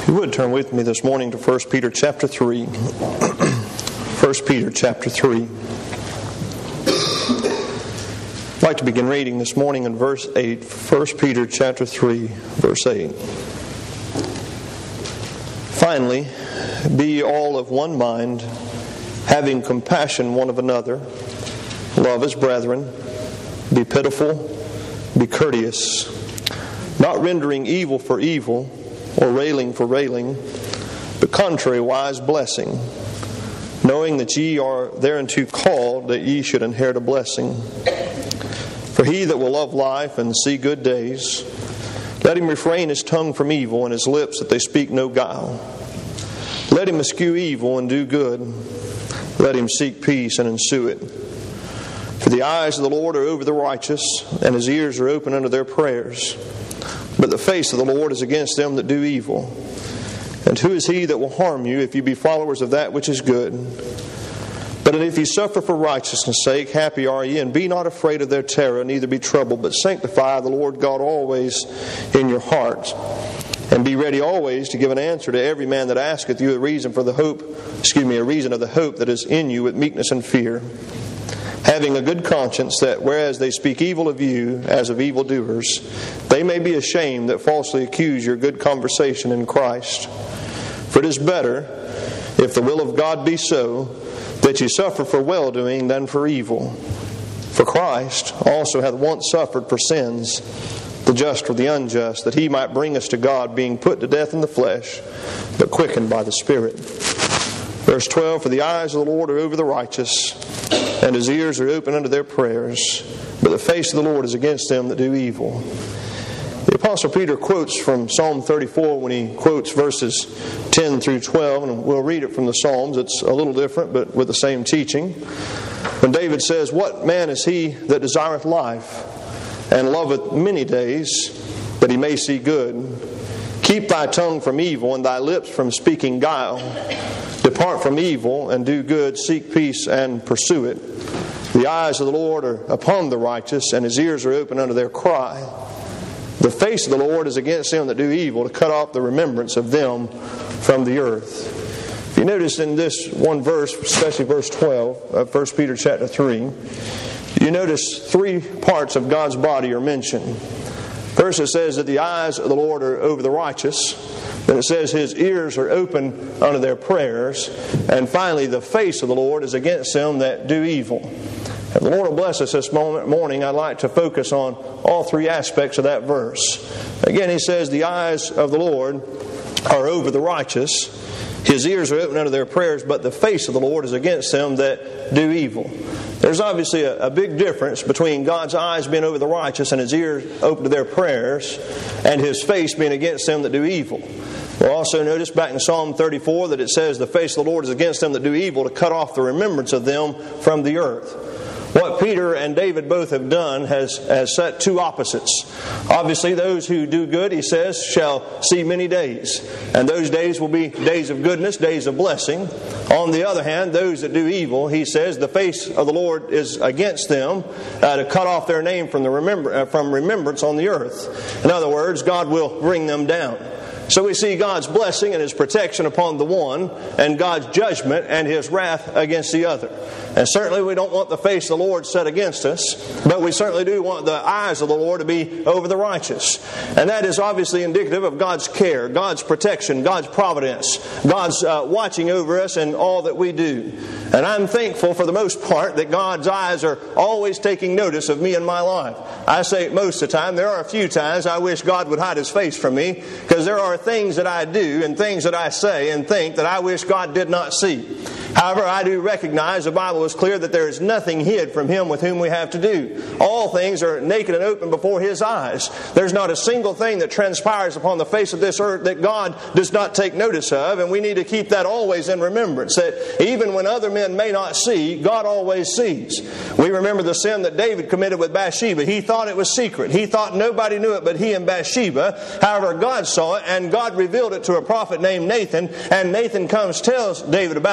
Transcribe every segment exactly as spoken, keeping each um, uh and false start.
you would turn with me this morning to First Peter chapter three. First Peter chapter three. I'd like to begin reading this morning in verse eight. First Peter chapter three, verse eight. Finally, be ye all of one mind, having compassion one of another, love as brethren, be pitiful, be courteous, not rendering evil for evil, or railing for railing, but contrariwise blessing, knowing that ye are thereunto called, that ye should inherit a blessing. For he that will love life and see good days, let him refrain his tongue from evil, and his lips that they speak no guile. Let him eschew evil and do good. Let him seek peace and ensue it. For the eyes of the Lord are over the righteous, and his ears are open unto their prayers. But the face of the Lord is against them that do evil. And who is he that will harm you, if you be followers of that which is good? But if ye suffer for righteousness' sake, happy are ye, and be not afraid of their terror, neither be troubled, but sanctify the Lord God always in your hearts. And be ready always to give an answer to every man that asketh you a reason for the hope, excuse me, a reason of the hope that is in you with meekness and fear. Having a good conscience, that whereas they speak evil of you as of evildoers, they may be ashamed that falsely accuse your good conversation in Christ. For it is better, if the will of God be so, that ye suffer for well-doing than for evil. For Christ also hath once suffered for sins, the just for the unjust, that he might bring us to God, being put to death in the flesh, but quickened by the Spirit. Verse twelve, for the eyes of the Lord are over the righteous, and his ears are open unto their prayers, but the face of the Lord is against them that do evil. The Apostle Peter quotes from Psalm thirty-four when he quotes verses ten through twelve, and we'll read it from the Psalms. It's a little different, but with the same teaching. When David says, what man is he that desireth life, and loveth many days, that he may see good? Keep thy tongue from evil, and thy lips from speaking guile. Depart from evil, and do good, seek peace, and pursue it. The eyes of the Lord are upon the righteous, and his ears are open unto their cry. The face of the Lord is against them that do evil, to cut off the remembrance of them from the earth. If you notice in this one verse, especially verse twelve of First Peter chapter three, you notice three parts of God's body are mentioned. First it says that the eyes of the Lord are over the righteous. Then it says his ears are open unto their prayers. And finally, the face of the Lord is against them that do evil. If the Lord will bless us this moment, morning, I'd like to focus on all three aspects of that verse. Again, he says the eyes of the Lord are over the righteous. His ears are open unto their prayers, but the face of the Lord is against them that do evil. There's obviously a, a big difference between God's eyes being over the righteous and his ears open to their prayers, and his face being against them that do evil. We'll also notice back in Psalm thirty-four that it says the face of the Lord is against them that do evil, to cut off the remembrance of them from the earth. What Peter and David both have done has, has set two opposites. Obviously, those who do good, he says, shall see many days. And those days will be days of goodness, days of blessing. On the other hand, those that do evil, he says, the face of the Lord is against them, uh, to cut off their name from, the remember, uh, from remembrance on the earth. In other words, God will bring them down. So we see God's blessing and his protection upon the one, and God's judgment and his wrath against the other. And certainly we don't want the face of the Lord set against us, but we certainly do want the eyes of the Lord to be over the righteous. And that is obviously indicative of God's care, God's protection, God's providence, God's uh, watching over us in all that we do. And I'm thankful for the most part that God's eyes are always taking notice of me and my life. I say it most of the time. There are a few times I wish God would hide his face from me, because there are things that I do and things that I say and think that I wish God did not see. However, I do recognize the Bible is clear that there is nothing hid from him with whom we have to do. All things are naked and open before his eyes. There's not a single thing that transpires upon the face of this earth that God does not take notice of, and we need to keep that always in remembrance, that even when other men may not see, God always sees. We remember the sin that David committed with Bathsheba. He thought it was secret. He thought nobody knew it but he and Bathsheba. However, God saw it, and God revealed it to a prophet named Nathan, and Nathan comes tells David about that.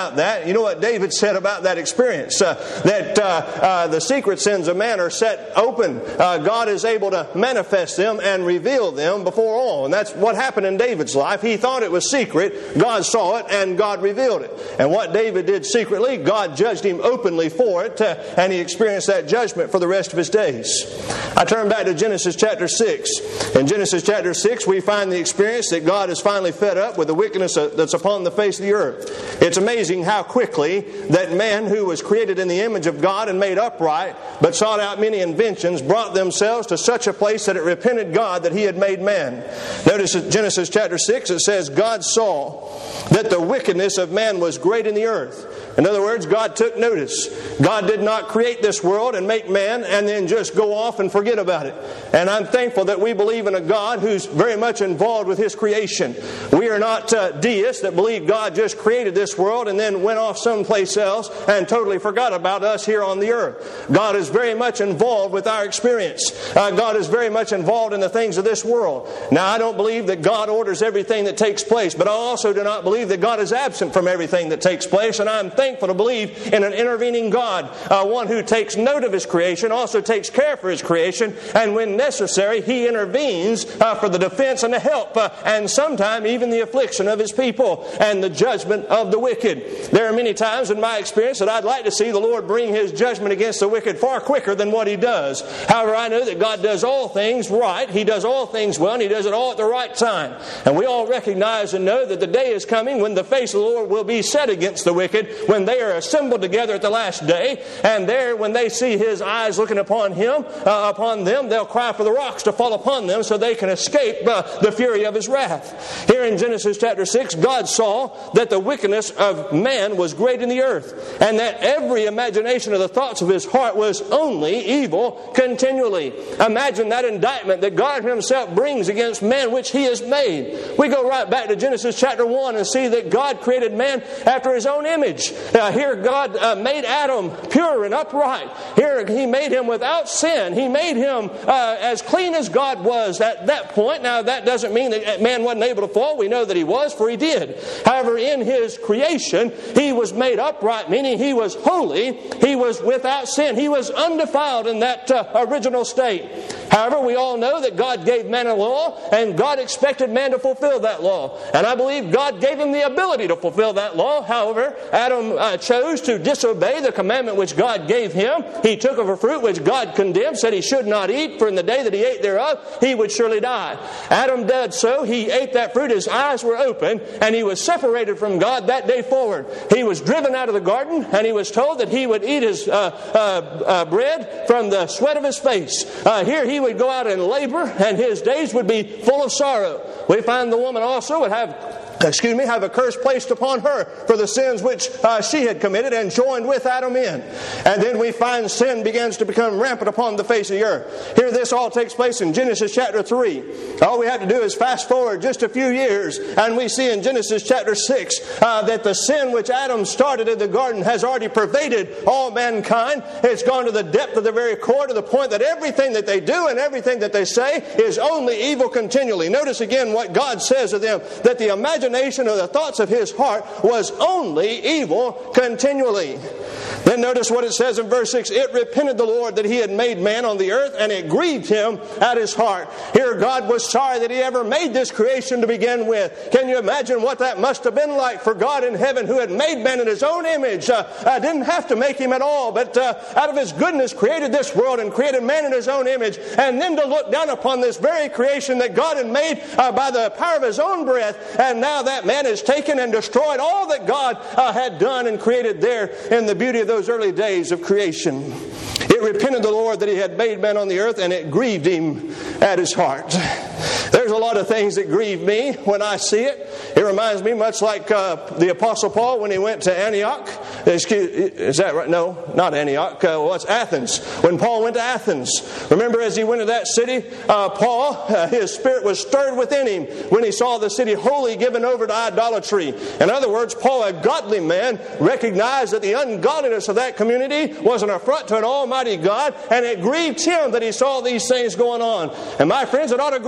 You know what David said about that experience? Uh, that uh, uh, the secret sins of man are set open. Uh, God is able to manifest them and reveal them before all. And that's what happened in David's life. He thought it was secret. God saw it and God revealed it. And what David did secretly, God judged him openly for it. Uh, and he experienced that judgment for the rest of his days. I turn back to Genesis chapter six. In Genesis chapter six, we find the experience that God is finally fed up with the wickedness that's upon the face of the earth. It's amazing how quickly that man who was created in the image of God and made upright, but sought out many inventions, brought themselves to such a place that it repented God that He had made man. Notice in Genesis chapter six, it says, God saw that the wickedness of man was great in the earth. In other words, God took notice. God did not create this world and make man and then just go off and forget about it. And I'm thankful that we believe in a God who's very much involved with His creation. We are not uh, deists that believe God just created this world and then went off someplace else and totally forgot about us here on the earth. God is very much involved with our experience. Uh, God is very much involved in the things of this world. Now, I don't believe that God orders everything that takes place, but I also do not believe that God is absent from everything that takes place, and I'm thankful thankful to believe in an intervening God, uh, one who takes note of His creation, also takes care for His creation, and when necessary, He intervenes uh, for the defense and the help, uh, and sometimes even the affliction of His people and the judgment of the wicked. There are many times in my experience that I'd like to see the Lord bring His judgment against the wicked far quicker than what He does. However, I know that God does all things right. He does all things well, and He does it all at the right time. And we all recognize and know that the day is coming when the face of the Lord will be set against the wicked, when they are assembled together at the last day, and there when they see His eyes looking upon him, uh, upon them, they'll cry for the rocks to fall upon them so they can escape uh, the fury of His wrath. Here in Genesis chapter six, God saw that the wickedness of man was great in the earth, and that every imagination of the thoughts of his heart was only evil continually. Imagine that indictment that God Himself brings against man which He has made. We go right back to Genesis chapter one and see that God created man after His own image. Uh, here God uh, made Adam pure and upright. Here He made him without sin. He made him uh, as clean as God was at that point. Now that doesn't mean that man wasn't able to fall. We know that he was, for he did. However, in his creation, he was made upright, meaning he was holy. He was without sin. He was undefiled in that uh, original state. However, we all know that God gave man a law, and God expected man to fulfill that law. And I believe God gave him the ability to fulfill that law. However, Adam uh, chose to disobey the commandment which God gave him. He took of a fruit which God condemned, said he should not eat, for in the day that he ate thereof, he would surely die. Adam did so. He ate that fruit. His eyes were open, and he was separated from God that day forward. He was driven out of the garden, and he was told that he would eat his uh, uh, uh, bread from the sweat of his face. Uh, here he would go out and labor, and his days would be full of sorrow. We find the woman also would have excuse me, have a curse placed upon her for the sins which uh, she had committed and joined with Adam in. And then we find sin begins to become rampant upon the face of the earth. Here this all takes place in Genesis chapter three. All we have to do is fast forward just a few years, and we see in Genesis chapter six uh, that the sin which Adam started in the garden has already pervaded all mankind. It's gone to the depth of the very core, to the point that everything that they do and everything that they say is only evil continually. Notice again what God says of them, that the imagination of the thoughts of his heart was only evil continually. Then notice what it says in verse six. It repented the Lord that He had made man on the earth, and it grieved Him at His heart. Here God was sorry that He ever made this creation to begin with. Can you imagine what that must have been like for God in heaven, who had made man in His own image? Uh, uh, didn't have to make him at all, but uh, out of His goodness created this world and created man in His own image, and then to look down upon this very creation that God had made uh, by the power of His own breath, and now that man has taken and destroyed all that God uh, had done and created there in the beauty of those early days of creation. It repented the Lord that He had made man on the earth, and it grieved Him at His heart. There's a lot of things that grieve me when I see it. It reminds me much like uh, the Apostle Paul when he went to Antioch. Excuse, is that right? No, not Antioch. Uh, well, it's Athens. When Paul went to Athens, remember as he went to that city, uh, Paul, uh, his spirit was stirred within him when he saw the city wholly given over to idolatry. In other words, Paul, a godly man, recognized that the ungodliness of that community was an affront to an almighty God, and it grieved him that he saw these things going on. And my friends, it ought to grieve us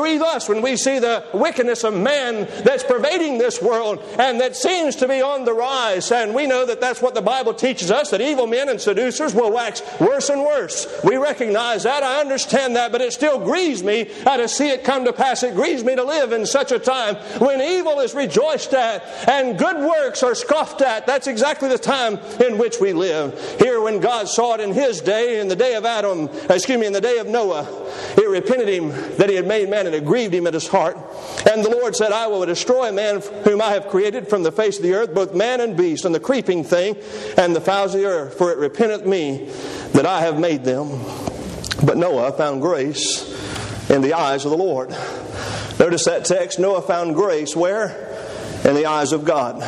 when we see the wickedness of man that's pervading this world and that seems to be on the rise. And we know that that's what the Bible teaches us, that evil men and seducers will wax worse and worse. We recognize that. I understand that, but it still grieves me uh, to see it come to pass. It grieves me to live in such a time when evil is rejoiced at and good works are scoffed at. That's exactly the time in which we live. Here, when God saw it in His day, in the day of Adam, excuse me, in the day of Noah, it repented him that he had made man, and it grieved him at his heart. And the Lord said, I will destroy man whom I have created from the face of the earth, both man and beast, and the creeping thing, and the fowls of the earth, for it repenteth me that I have made them. But Noah found grace in the eyes of the Lord. Notice that text, Noah found grace where? In the eyes of God.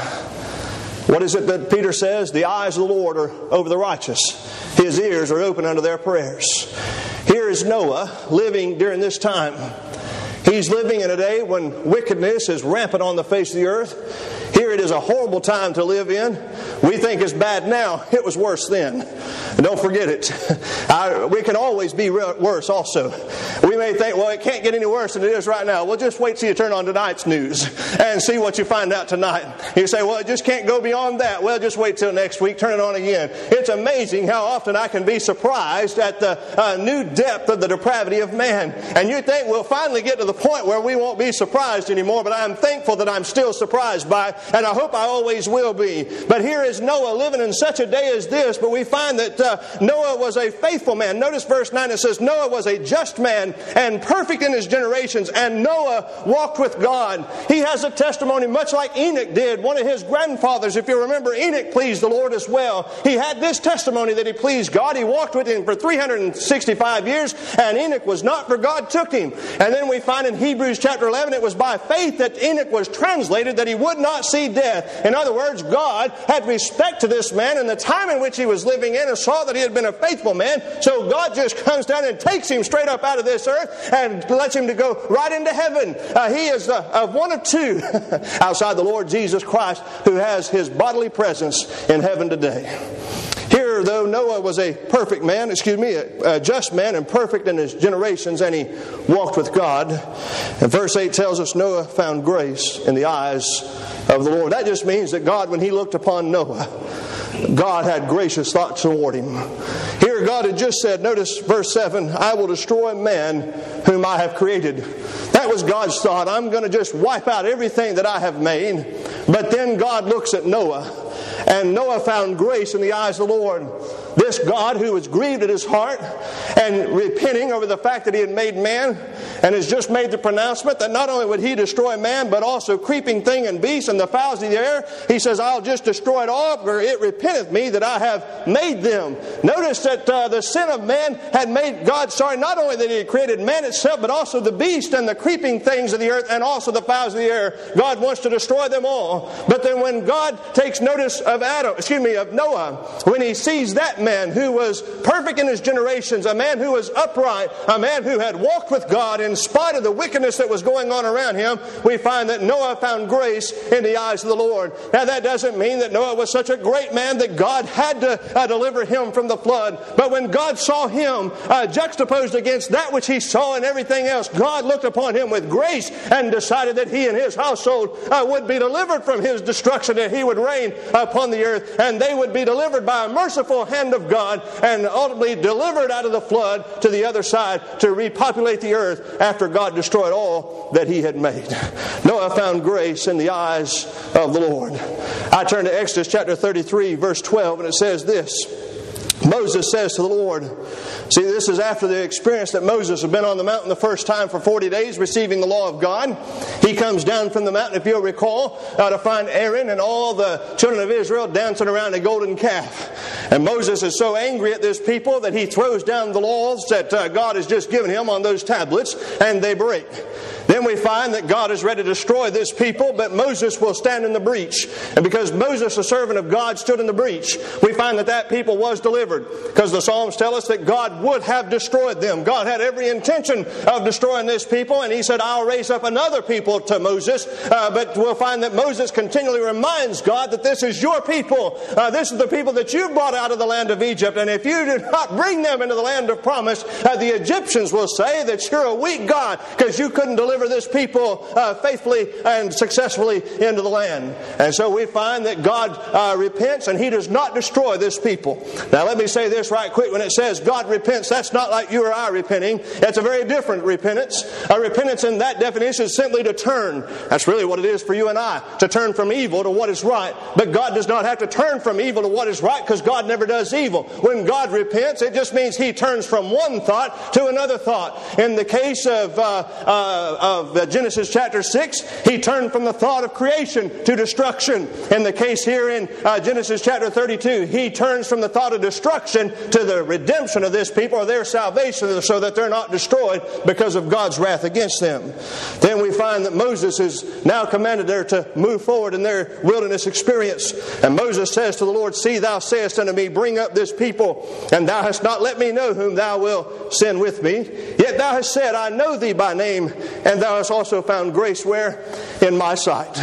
What is it that Peter says? The eyes of the Lord are over the righteous. His ears are open unto their prayers. Here is Noah living during this time. He's living in a day when wickedness is rampant on the face of the earth. Here it is a horrible time to live in. We think it's bad now. It was worse then. And don't forget it. I, we can always be re- worse also. We may think, well, it can't get any worse than it is right now. Well, just wait till you turn on tonight's news and see what you find out tonight. You say, well, it just can't go beyond that. Well, just wait till next week. Turn it on again. It's amazing how often I can be surprised at the uh, new depth of the depravity of man. And you think we'll finally get to the point where we won't be surprised anymore, but I'm thankful that I'm still surprised by it, and I hope I always will be. But here is Noah living in such a day as this, but we find that uh, Noah was a faithful man. Notice verse nine, it says, Noah was a just man and perfect in his generations, and Noah walked with God. He has a testimony much like Enoch did. One of his grandfathers, if you remember, Enoch pleased the Lord as well. He had this testimony that he pleased God. He walked with Him for three hundred sixty-five years, and Enoch was not, for God took him. And then we find in Hebrews chapter eleven, it was by faith that Enoch was translated, that he would not see death. In other words, God had respect to this man in the time in which he was living in, and saw that he had been a faithful man. So God just comes down and takes him straight up out of this earth and lets him to go right into heaven. Uh, he is uh, uh, one of two outside the Lord Jesus Christ who has His bodily presence in heaven today. Here, though, Noah was a perfect man, excuse me, a, a just man and perfect in his generations, and he walked with God. And verse eight tells us Noah found grace in the eyes of the Lord. That just means that God, when He looked upon Noah, God had gracious thoughts toward him. Here God had just said, notice verse seven, I will destroy man whom I have created. That was God's thought. I'm going to just wipe out everything that I have made. But then God looks at Noah, and Noah found grace in the eyes of the Lord. This God who was grieved at his heart and repenting over the fact that He had made man, and has just made the pronouncement that not only would He destroy man, but also creeping thing and beast and the fowls of the air. He says, I'll just destroy it all, for it repenteth me that I have made them. Notice that uh, the sin of man had made God sorry, not only that He had created man itself, but also the beast and the creeping things of the earth, and also the fowls of the air. God wants to destroy them all. But then when God takes notice of Adam, excuse me, of Noah, when He sees that man who was perfect in his generations, a man who was upright, a man who had walked with God in spite of the wickedness that was going on around him, we find that Noah found grace in the eyes of the Lord. Now that doesn't mean that Noah was such a great man that God had to uh, deliver him from the flood. But when God saw him uh, juxtaposed against that which He saw and everything else, God looked upon him with grace and decided that he and his household uh, would be delivered from his destruction, that he would reign upon the earth, and they would be delivered by a merciful hand of God, and ultimately delivered out of the flood to the other side to repopulate the earth after God destroyed all that He had made. Noah found grace in the eyes of the Lord. I turn to Exodus chapter thirty-three, verse twelve, and it says this. Moses says to the Lord, see, this is after the experience that Moses had been on the mountain the first time for forty days receiving the law of God. He comes down from the mountain, if you'll recall, uh, to find Aaron and all the children of Israel dancing around a golden calf. And Moses is so angry at this people that he throws down the laws that uh, God has just given him on those tablets, and they break. Then we find that God is ready to destroy this people, but Moses will stand in the breach. And because Moses, a servant of God, stood in the breach, we find that that people was delivered. Because the Psalms tell us that God would have destroyed them. God had every intention of destroying this people, and He said, I'll raise up another people to Moses. Uh, but we'll find that Moses continually reminds God that this is your people. Uh, this is the people that you brought out of the land of Egypt. And if you do not bring them into the land of promise, uh, the Egyptians will say that you're a weak God because you couldn't deliver deliver this people uh, faithfully and successfully into the land. And so we find that God uh, repents and He does not destroy this people. Now let me say this right quick. When it says God repents, that's not like you or I repenting. It's a very different repentance. A repentance in that definition is simply to turn. That's really what it is for you and I, to turn from evil to what is right. But God does not have to turn from evil to what is right, because God never does evil. When God repents, it just means He turns from one thought to another thought. In the case of, uh, uh, of Genesis chapter six, He turned from the thought of creation to destruction. In the case here in uh, Genesis chapter thirty-two, He turns from the thought of destruction to the redemption of this people, or their salvation, so that they're not destroyed because of God's wrath against them. Then we find that Moses is now commanded there to move forward in their wilderness experience. And Moses says to the Lord, "See, thou sayest unto me, bring up this people, and thou hast not let me know whom thou wilt send with me. Yet thou hast said, I know thee by name, and thou hast also found grace where? In my sight.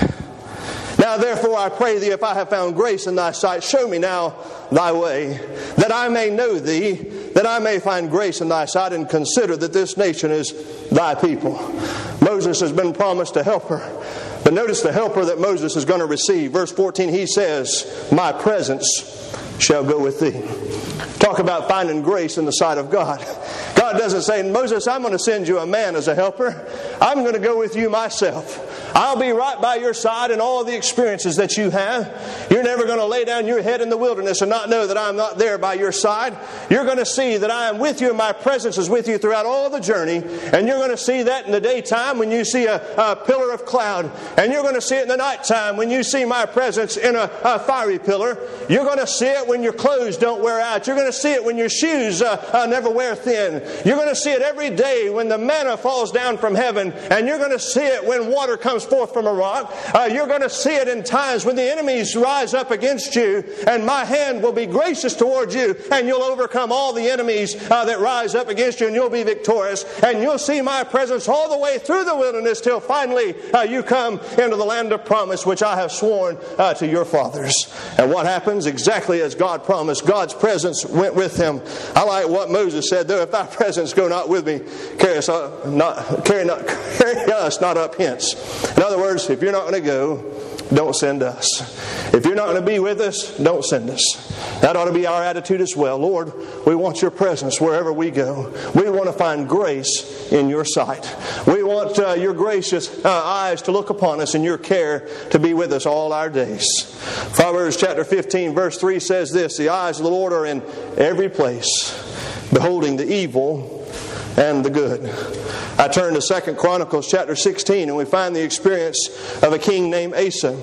Now therefore I pray thee, if I have found grace in thy sight, show me now thy way, that I may know thee, that I may find grace in thy sight, and consider that this nation is thy people." Moses has been promised a helper. But notice the helper that Moses is going to receive. Verse fourteen, he says, "My presence shall go with thee." Talk about finding grace in the sight of God. God doesn't say, "Moses, I'm going to send you a man as a helper. I'm going to go with you myself. I'll be right by your side in all the experiences that you have. You're never going to lay down your head in the wilderness and not know that I'm not there by your side. You're going to see that I am with you, and my presence is with you throughout all the journey. And you're going to see that in the daytime when you see a, a pillar of cloud. And you're going to see it in the nighttime when you see my presence in a, a fiery pillar. You're going to see it when your clothes don't wear out. You're going to see it when your shoes uh, uh, never wear thin. You're going to see it every day when the manna falls down from heaven. And you're going to see it when water comes forth from a rock. Uh, you're going to see it in times when the enemies rise up against you, and my hand will be gracious towards you, and you'll overcome all the enemies uh, that rise up against you, and you'll be victorious. And you'll see my presence all the way through the wilderness till finally uh, you come into the land of promise, which I have sworn uh, to your fathers." And what happens? Exactly as God promised. God's presence went with him. I like what Moses said, "Though if thy presence go not with me, carry us uh, not, carry not, carry us not up hence." In other words, if you're not going to go, don't send us. If you're not going to be with us, don't send us. That ought to be our attitude as well. Lord, we want your presence wherever we go. We want to find grace in your sight. We want uh, your gracious uh, eyes to look upon us and your care to be with us all our days. Proverbs chapter fifteen verse three says this, "The eyes of the Lord are in every place, beholding the evil and the good." I turn to Second Chronicles chapter sixteen, and we find the experience of a king named Asa.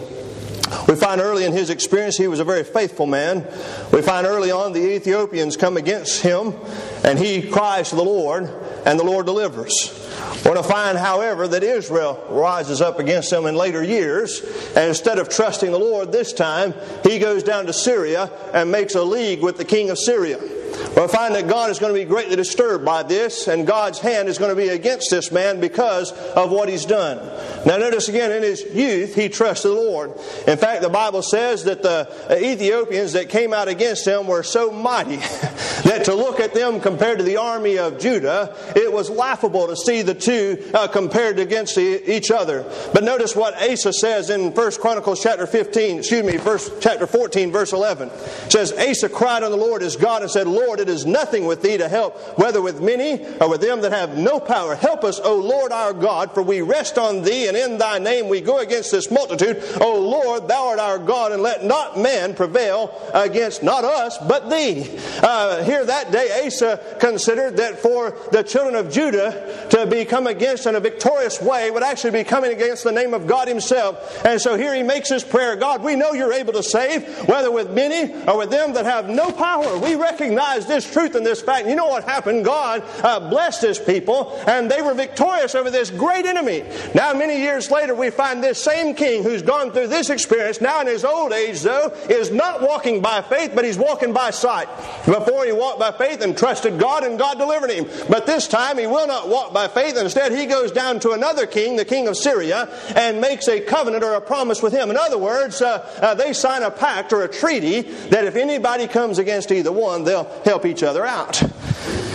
We find early in his experience he was a very faithful man. We find early on the Ethiopians come against him, and he cries to the Lord, and the Lord delivers. We're going to find, however, that Israel rises up against them in later years, and instead of trusting the Lord this time, he goes down to Syria and makes a league with the king of Syria. We'll find that God is going to be greatly disturbed by this, and God's hand is going to be against this man because of what he's done. Now notice again, in his youth, he trusted the Lord. In fact, the Bible says that the Ethiopians that came out against him were so mighty that to look at them compared to the army of Judah, it was laughable to see the two uh, compared against each other. But notice what Asa says in First Chronicles chapter fifteen, excuse me, First chapter fourteen, verse eleven. It says, "Asa cried unto the Lord his God and said, Lord, it is nothing with thee to help, whether with many or with them that have no power. Help us, O Lord our God, for we rest on thee, and in thy name we go against this multitude. O Lord, thou art our God, and let not man prevail against not us, but thee." Uh, here that day, Asa considered that for the children of Judah to be come against in a victorious way would actually be coming against the name of God himself. And so here he makes his prayer, "God, we know you're able to save, whether with many or with them that have no power." We recognize this truth and this fact. And you know what happened? God uh, blessed his people, and they were victorious over this great enemy. Now, many years later, we find this same king who's gone through this experience, now in his old age, though, is not walking by faith, but he's walking by sight. Before he walked by faith and trusted God, and God delivered him. But this time, he will not walk by faith. Instead, he goes down to another king, the king of Syria, and makes a covenant or a promise with him. In other words, uh, uh, they sign a pact or a treaty that if anybody comes against either one, they'll help each other out.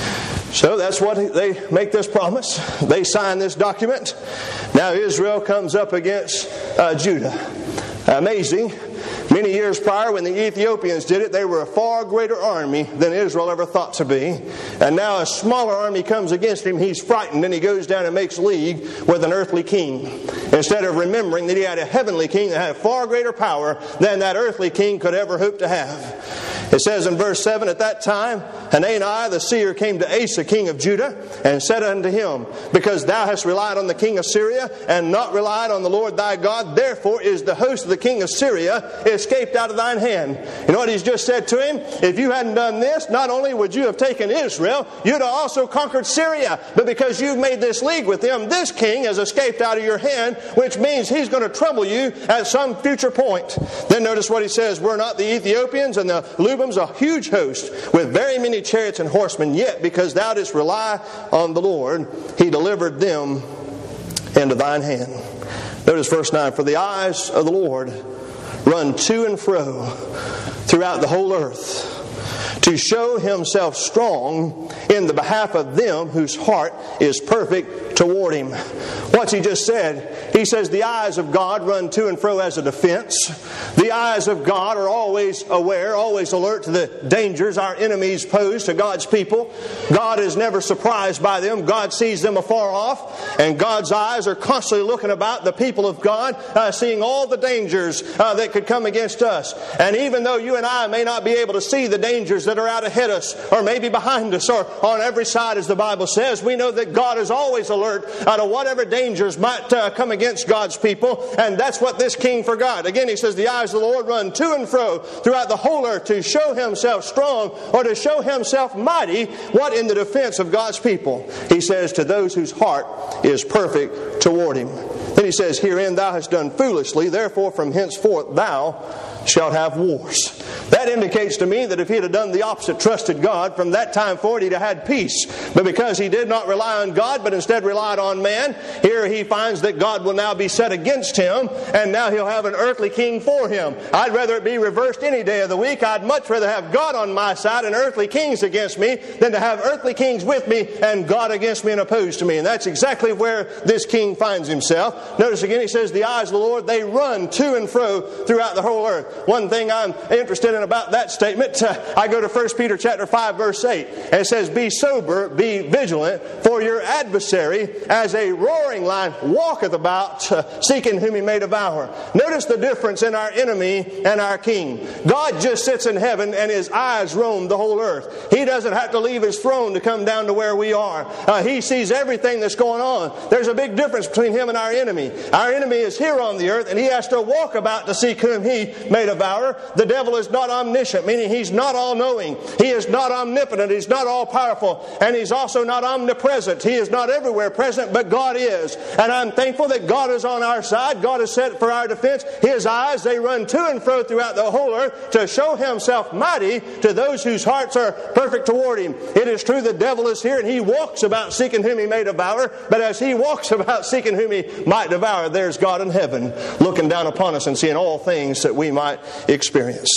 So that's what they make this promise. They sign this document. Now Israel comes up against uh, Judah. Amazing. Many years prior, when the Ethiopians did it, they were a far greater army than Israel ever thought to be. And now a smaller army comes against him. He's frightened, and he goes down and makes league with an earthly king, instead of remembering that he had a heavenly king that had far greater power than that earthly king could ever hope to have. It says in verse seven, at that time Hanani the seer came to Asa king of Judah and said unto him, because thou hast relied on the king of Syria and not relied on the Lord thy God, therefore is the host of the king of Syria escaped out of thine hand. You know what he's just said to him? If you hadn't done this, not only would you have taken Israel, you'd have also conquered Syria. But because you've made this league with them, this king has escaped out of your hand, which means he's going to trouble you at some future point. Then notice what he says, were not the Ethiopians and the Lubim a huge host with very many chariots and horsemen, yet because thou didst rely on the Lord, he delivered them into thine hand. Notice verse nine, for the eyes of the Lord run to and fro throughout the whole earth, to show himself strong in the behalf of them whose heart is perfect toward him. What's he just said? He says the eyes of God run to and fro as a defense. The eyes of God are always aware, always alert to the dangers our enemies pose to God's people. God is never surprised by them. God sees them afar off, and God's eyes are constantly looking about the people of God, uh, seeing all the dangers uh, that could come against us. And even though you and I may not be able to see the dangers that are out ahead of us, or maybe behind us, or on every side, as the Bible says, we know that God is always alert uh, to whatever dangers might uh, come against God's people. And that's what this king forgot. Again, he says the eyes of the Lord run to and fro throughout the whole earth to show himself strong, or to show himself mighty, what in the defense of God's people. He says to those whose heart is perfect toward him. Then he says, herein thou hast done foolishly, therefore from henceforth thou shalt have wars. That indicates to me that if he had done the opposite, trusted God, from that time forward he'd have had peace. But because he did not rely on God, but instead relied on man, here he finds that God will now be set against him, and now he'll have an earthly king for him. I'd rather it be reversed any day of the week. I'd much rather have God on my side and earthly kings against me than to have earthly kings with me and God against me and opposed to me. And that's exactly where this king finds himself. Notice again, he says, the eyes of the Lord, they run to and fro throughout the whole earth. One thing I'm interested in about that statement, uh, I go to First Peter chapter five, verse eight, and it says, be sober, be vigilant, for your adversary, as a roaring lion, walketh about, uh, seeking whom he may devour. Notice the difference in our enemy and our king. God just sits in heaven, and his eyes roam the whole earth. He doesn't have to leave his throne to come down to where we are. Uh, he sees everything that's going on. There's a big difference between him and our enemy. Our enemy is here on the earth, and he has to walk about to seek whom he may devour. The devil is not omniscient, meaning he's not all-knowing. He is not omnipotent. He's not all-powerful. And he's also not omnipresent. He is not everywhere present, but God is. And I'm thankful that God is on our side. God is set for our defense. His eyes, they run to and fro throughout the whole earth to show himself mighty to those whose hearts are perfect toward him. It is true the devil is here, and he walks about seeking whom he may devour. But as he walks about seeking whom he might devour, there's God in heaven looking down upon us and seeing all things that we might experience.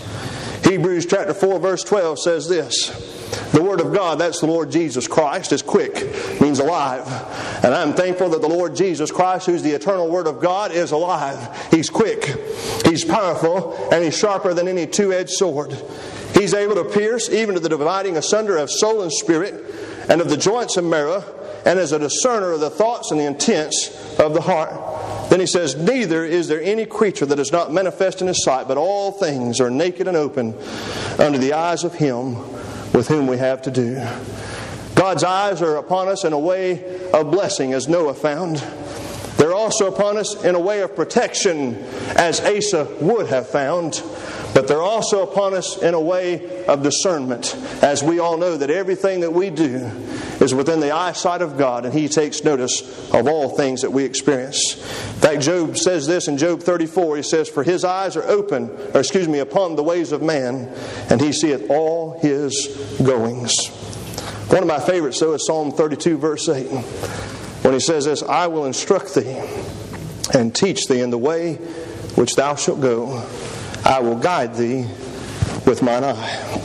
Hebrews chapter four, verse twelve says this, the Word of God, that's the Lord Jesus Christ, is quick, means alive. And I'm thankful that the Lord Jesus Christ, who's the eternal Word of God, is alive. He's quick, He's powerful, and He's sharper than any two-edged sword. He's able to pierce even to the dividing asunder of soul and spirit, and of the joints and marrow, and is a discerner of the thoughts and the intents of the heart. Then he says, neither is there any creature that is not manifest in his sight, but all things are naked and open under the eyes of him with whom we have to do. God's eyes are upon us in a way of blessing, as Noah found. They're also upon us in a way of protection, as Asa would have found. But they're also upon us in a way of discernment, as we all know that everything that we do is within the eyesight of God, and He takes notice of all things that we experience. In fact, Job says this in Job thirty-four. He says, for His eyes are open, or excuse me, upon the ways of man, and He seeth all his goings. One of my favorites, though, is Psalm thirty-two, verse eight, when he says this, I will instruct thee and teach thee in the way which thou shalt go. I will guide thee with mine eye.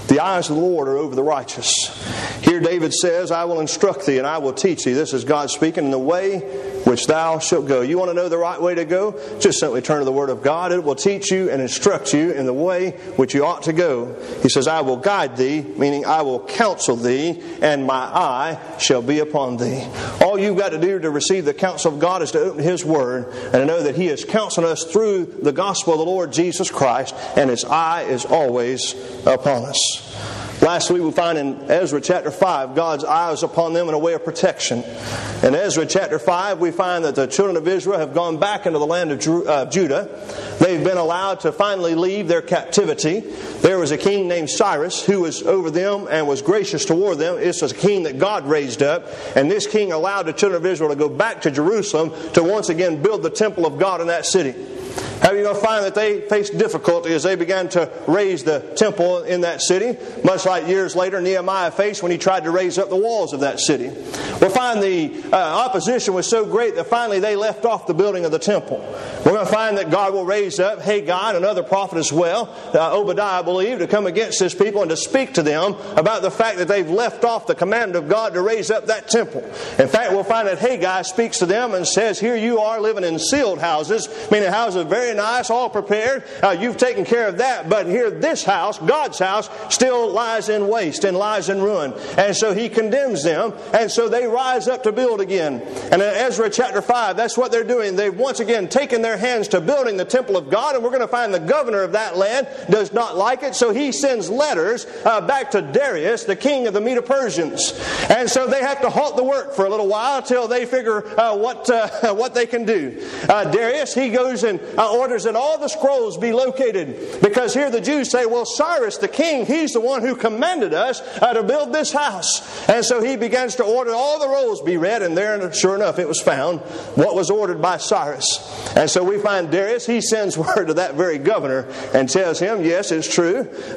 The eyes of the Lord are over the righteous. Here David says, I will instruct thee and I will teach thee. This is God speaking, in the way which thou shalt go. You want to know the right way to go? Just simply turn to the Word of God. It will teach you and instruct you in the way which you ought to go. He says, I will guide thee, meaning I will counsel thee, and my eye shall be upon thee. All you've got to do to receive the counsel of God is to open His Word and to know that He is counseling us through the gospel of the Lord Jesus Christ, and His eye is always upon us. Last week we find in Ezra chapter five, God's eye is upon them in a way of protection. In Ezra chapter five, we find that the children of Israel have gone back into the land of Judah. They've been allowed to finally leave their captivity. There was a king named Cyrus who was over them and was gracious toward them. This was a king that God raised up. And this king allowed the children of Israel to go back to Jerusalem to once again build the temple of God in that city. How are you going to find that they faced difficulty as they began to raise the temple in that city? Much like years later Nehemiah faced when he tried to raise up the walls of that city. We'll find the uh, opposition was so great that finally they left off the building of the temple. We're going to find that God will raise up Haggai and another prophet as well, uh, Obadiah I believe, to come against this people and to speak to them about the fact that they've left off the command of God to raise up that temple. In fact, we'll find that Haggai speaks to them and says, here you are living in sealed houses, meaning houses very nice, all prepared. Uh, you've taken care of that. But here, this house, God's house, still lies in waste and lies in ruin. And so He condemns them. And so they rise up to build again. And in Ezra chapter five, that's what they're doing. They've once again taken their hands to building the temple of God. And we're going to find the governor of that land does not like it. So he sends letters uh, back to Darius, the king of the Medo-Persians. And so they have to halt the work for a little while until they figure uh, what, uh, what they can do. Uh, Darius, he goes and uh, orders that all the scrolls be located, because here the Jews say, well, Cyrus the king, he's the one who commanded us uh, to build this house. And so he begins to order all the rolls be read, and there, sure enough, it was found what was ordered by Cyrus. And so we find Darius, he sends word to that very governor and tells him, yes, it's true,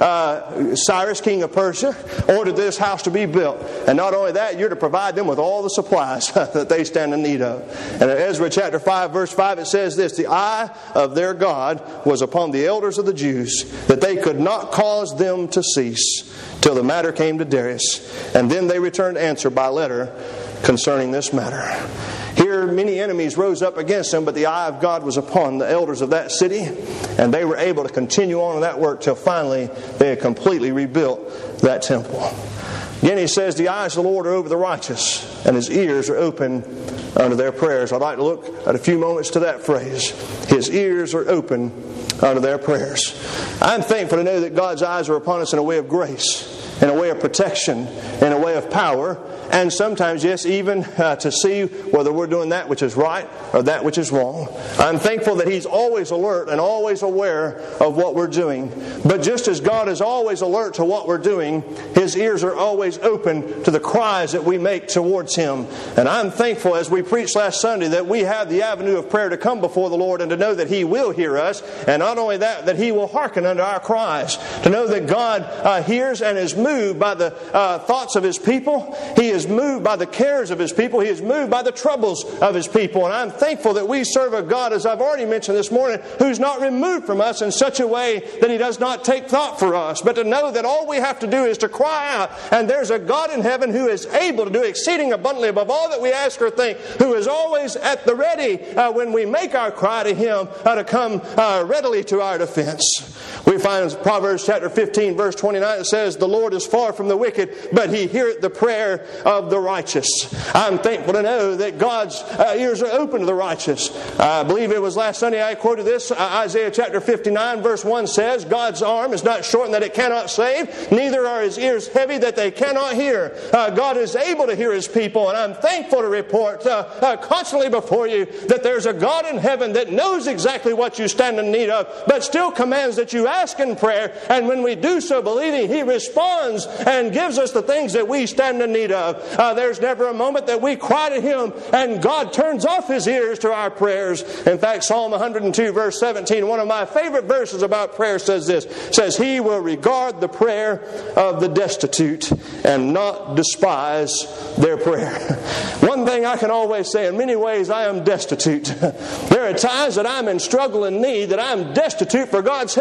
uh, Cyrus, king of Persia, ordered this house to be built. And not only that, you're to provide them with all the supplies that they stand in need of. And in Ezra chapter five, verse five, it says this, the eye of their God was upon the elders of the Jews, that they could not cause them to cease, till the matter came to Darius. And then they returned answer by letter concerning this matter. Here many enemies rose up against them, but the eye of God was upon the elders of that city, and they were able to continue on in that work till finally they had completely rebuilt that temple. Again, he says, the eyes of the Lord are over the righteous, and His ears are open unto their prayers. I'd like to look at a few moments to that phrase. His ears are open unto their prayers. I'm thankful to know that God's eyes are upon us in a way of grace, in a way of protection, in a way of power, and sometimes, yes, even uh, to see whether we're doing that which is right or that which is wrong. I'm thankful that He's always alert and always aware of what we're doing. But just as God is always alert to what we're doing, His ears are always open to the cries that we make towards Him. And I'm thankful, as we preached last Sunday, that we have the avenue of prayer to come before the Lord and to know that He will hear us. And not only that, that He will hearken unto our cries. To know that God uh, hears and is moved by the uh, thoughts of His people. He is moved by the cares of His people. He is moved by the troubles of His people. And I'm thankful that we serve a God, as I've already mentioned this morning, who's not removed from us in such a way that He does not take thought for us. But to know that all we have to do is to cry out, and there's a God in heaven who is able to do exceeding abundantly above all that we ask or think, who is always at the ready uh, when we make our cry to Him uh, to come uh, readily to our defense. We find in Proverbs chapter fifteen, verse twenty-nine, it says, the Lord is far from the wicked, but He heareth the prayer of the righteous. I'm thankful to know that God's uh, ears are open to the righteous. I believe it was last Sunday I quoted this. Uh, Isaiah chapter fifty-nine, verse one says, God's arm is not shortened that it cannot save, neither are His ears heavy that they cannot hear. Uh, God is able to hear His people, and I'm thankful to report uh, uh, constantly before you that there's a God in heaven that knows exactly what you stand in need of, but still commands that you ask in prayer, and when we do so believing, He responds and gives us the things that we stand in need of. Uh, there's never a moment that we cry to Him and God turns off His ears to our prayers. In fact, Psalm one hundred two, verse seventeen, one of my favorite verses about prayer says this, says, He will regard the prayer of the destitute and not despise their prayer. One thing I can always say, in many ways I am destitute. There are times that I'm in struggle and need, that I'm destitute for God's help.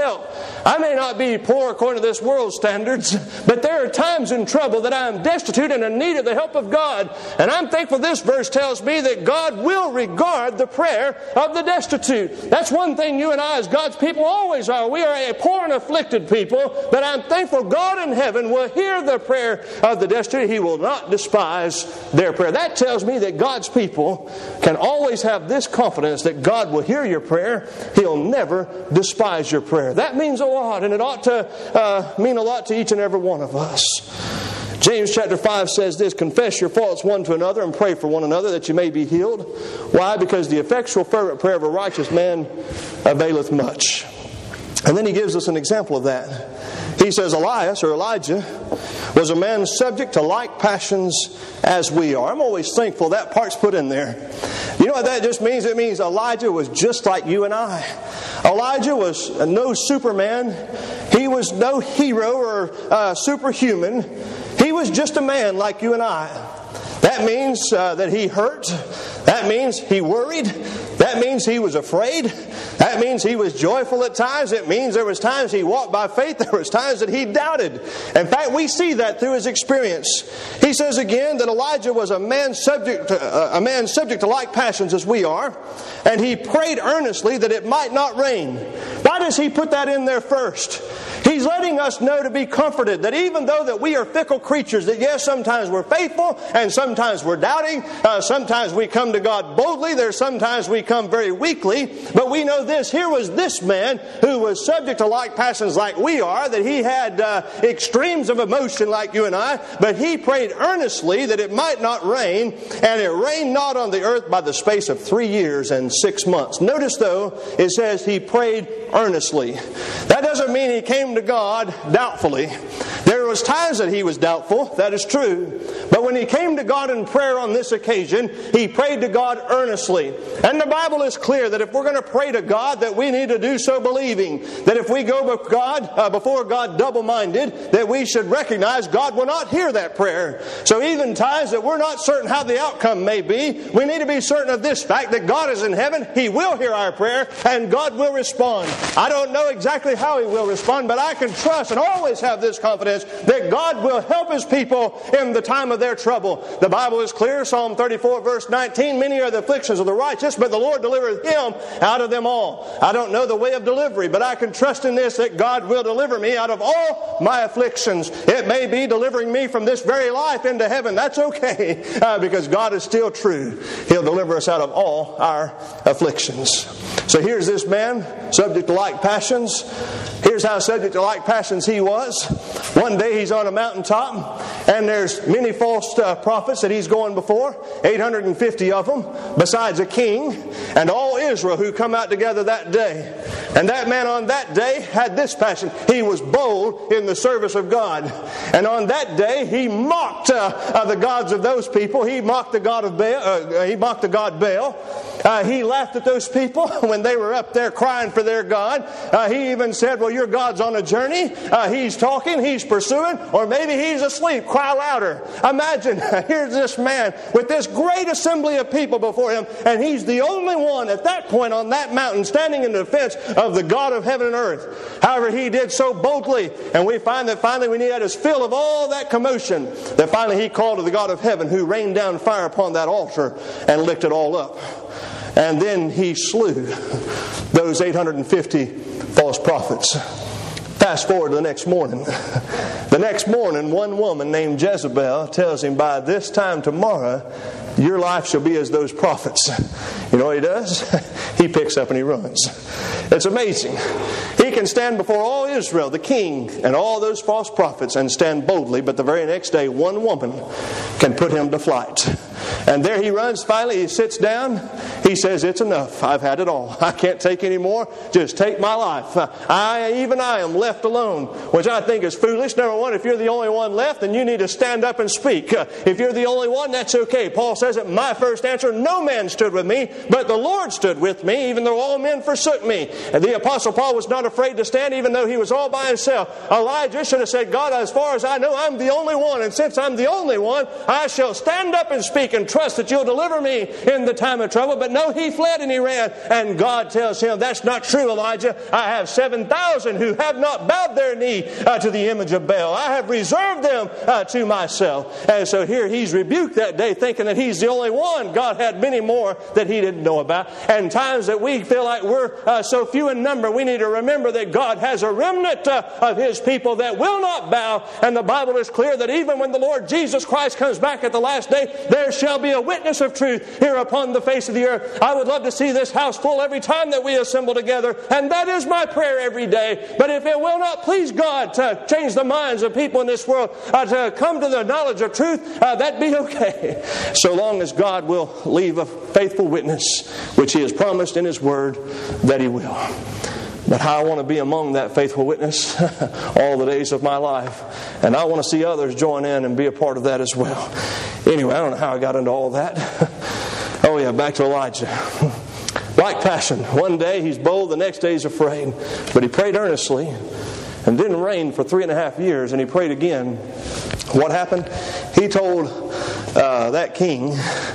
I may not be poor according to this world's standards, but there are times in trouble that I am destitute and in need of the help of God. And I'm thankful this verse tells me that God will regard the prayer of the destitute. That's one thing you and I as God's people always are. We are a poor and afflicted people, but I'm thankful God in heaven will hear the prayer of the destitute. He will not despise their prayer. That tells me that God's people can always have this confidence that God will hear your prayer. He'll never despise your prayer. That means a lot, and it ought to uh, mean a lot to each and every one of us. James chapter five says this, confess your faults one to another and pray for one another that you may be healed. Why? Because the effectual fervent prayer of a righteous man availeth much. And then he gives us an example of that. He says Elias, or Elijah, was a man subject to like passions as we are. I'm always thankful that part's put in there. You know what that just means? It means Elijah was just like you and I. Elijah was no Superman. He was no hero or uh, superhuman. He was just a man like you and I. That means uh, that he hurt. That means he worried. That means he was afraid. That means he was joyful at times. It means there was times he walked by faith. There was times that he doubted. In fact, we see that through his experience. He says again that Elijah was a man subject to, uh, a man subject to like passions as we are, and he prayed earnestly that it might not rain. Why does he put that in there first? He's letting us know to be comforted that even though that we are fickle creatures, that yes, sometimes we're faithful and sometimes we're doubting. Uh, sometimes we come to God boldly. There's sometimes we come very weakly. But we know this. Here was this man who was subject to like passions like we are, that he had uh, extremes of emotion like you and I. But he prayed earnestly that it might not rain, and it rained not on the earth by the space of three years and six months. Notice though, it says he prayed earnestly. That doesn't mean he came to God doubtfully. There was times that he was doubtful, that is true. But when he came to God in prayer on this occasion, he prayed to God earnestly. And the Bible is clear that if we're going to pray to God, that we need to do so believing. That if we go before God, uh, before God double-minded, that we should recognize God will not hear that prayer. So even times that we're not certain how the outcome may be, we need to be certain of this fact, that God is in heaven, He will hear our prayer, and God will respond. I don't know exactly how He will respond, but I can trust and always have this confidence that God will help His people in the time of their trouble. The Bible is clear, Psalm thirty-four verse nineteen, many are the afflictions of the righteous, but the Lord delivereth him out of them all. I don't know the way of delivery, but I can trust in this, that God will deliver me out of all my afflictions. It may be delivering me from this very life into heaven. That's okay, uh, because God is still true. He'll deliver us out of all our afflictions. So here's this man, subject to like passions. Here's how subject to like passions he was. One day he's on a mountaintop, and there's many false uh, prophets that he's going before, eight hundred fifty of them, besides a king, and all Israel who come out together that day. And that man on that day had this passion. He was bold in the service of God. And on that day he mocked uh, uh, the gods of those people. He mocked the God of Baal. Uh, he mocked the god Baal. Uh, he laughed at those people when they were up there crying for their God. Uh, he even said, well, your God's on a journey. Uh, he's talking, he's pursuing, or maybe he's asleep. Cry louder. Imagine, here's this man with this great assembly of people before him, and he's the only one at that point on that mountain standing in defense of the God of heaven and earth. However, he did so boldly, and we find that finally when he had his fill of all that commotion, that finally he called to the God of heaven, who rained down fire upon that altar and licked it all up. And then he slew those eight hundred fifty false prophets. Fast forward to the next morning. The next morning, one woman named Jezebel tells him, by this time tomorrow, your life shall be as those prophets. You know what he does? He picks up and he runs. It's amazing. He can stand before all Israel, the king, and all those false prophets, and stand boldly, but the very next day, one woman can put him to flight. And there he runs. Finally, he sits down. He says, it's enough. I've had it all. I can't take any more. Just take my life. I, even I am left alone, which I think is foolish. Number one, if you're the only one left, then you need to stand up and speak. If you're the only one, that's okay. Paul says at my first answer, no man stood with me, but the Lord stood with me, even though all men forsook me. And the Apostle Paul was not afraid to stand, even though he was all by himself. Elijah should have said, God, as far as I know, I'm the only one. And since I'm the only one, I shall stand up and speak. And and trust that you'll deliver me in the time of trouble. But no, he fled and he ran. And God tells him, that's not true, Elijah. I have seven thousand who have not bowed their knee uh, to the image of Baal. I have reserved them uh, to myself. And so here he's rebuked that day, thinking that he's the only one. God had many more that he didn't know about. And times that we feel like we're uh, so few in number, we need to remember that God has a remnant uh, of his people that will not bow. And the Bible is clear that even when the Lord Jesus Christ comes back at the last day, there shall be a witness of truth here upon the face of the earth. I would love to see this house full every time that we assemble together. And that is my prayer every day. But if it will not please God to change the minds of people in this world uh, to come to the knowledge of truth, uh, that'd be okay. So long as God will leave a faithful witness, which he has promised in his word that he will. But how I want to be among that faithful witness all the days of my life. And I want to see others join in and be a part of that as well. Anyway, I don't know how I got into all that. Oh yeah, back to Elijah. Like passion. One day he's bold, the next day he's afraid. But he prayed earnestly and didn't rain for three and a half years. And he prayed again. What happened? He told uh, that king,